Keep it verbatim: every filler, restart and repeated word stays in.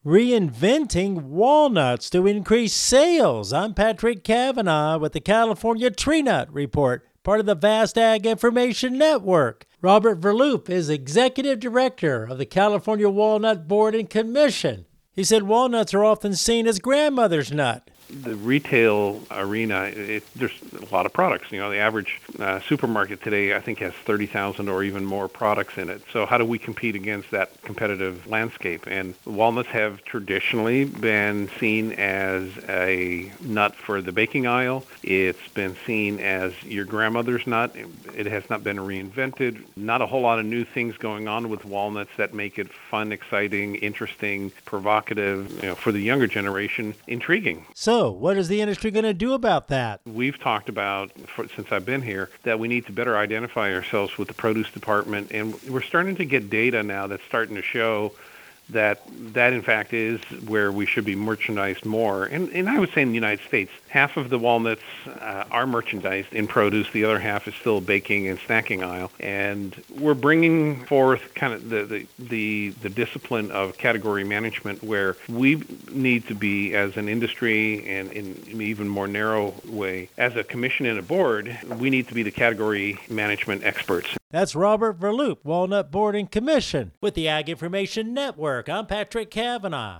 Reinventing walnuts to increase sales. I'm Patrick Cavanaugh with the California Tree Nut Report, part of the Vast Ag Information Network. Robert Verloop is Executive Director of the California Walnut Board and Commission. He said walnuts are often seen as grandmother's nut. The retail arena, it, there's a lot of products. You know, the average uh, supermarket today, I think, has thirty thousand or even more products in it. So how do we compete against that competitive landscape? And walnuts have traditionally been seen as a nut for the baking aisle. It's been seen as your grandmother's nut. It has not been reinvented. Not a whole lot of new things going on with walnuts that make it fun, exciting, interesting, provocative, you know, for the younger generation, intriguing. So, what is the industry going to do about that? We've talked about, for, since I've been here, that we need to better identify ourselves with the produce department, and we're starting to get data now that's starting to show that that, in fact, is where we should be merchandised more. And, and I would say in the United States, half of the walnuts uh, are merchandised in produce. The other half is still baking and snacking aisle. And we're bringing forth kind of the, the, the, the discipline of category management, where we need to be, as an industry and in an even more narrow way, as a commission and a board, we need to be the category management experts. That's Robert Verloop, Walnut Board and Commission with the Ag Information Network. I'm Patrick Cavanaugh.